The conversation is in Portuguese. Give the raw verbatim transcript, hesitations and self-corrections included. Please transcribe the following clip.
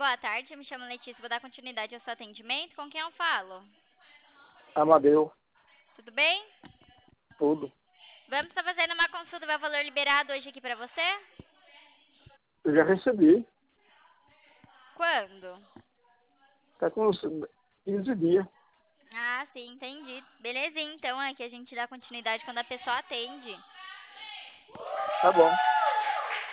boa tarde. Eu me chamo Letícia, vou dar continuidade ao seu atendimento. Com quem eu falo? Amadeu, Tudo bem? tudo. Vamos estar fazendo uma consulta, vai o valor liberado hoje aqui pra você? Eu já recebi. Quando? Tá com uns quinze dias. Ah, sim, entendi. Belezinha, então, é que a gente dá continuidade quando a pessoa atende. Tá bom.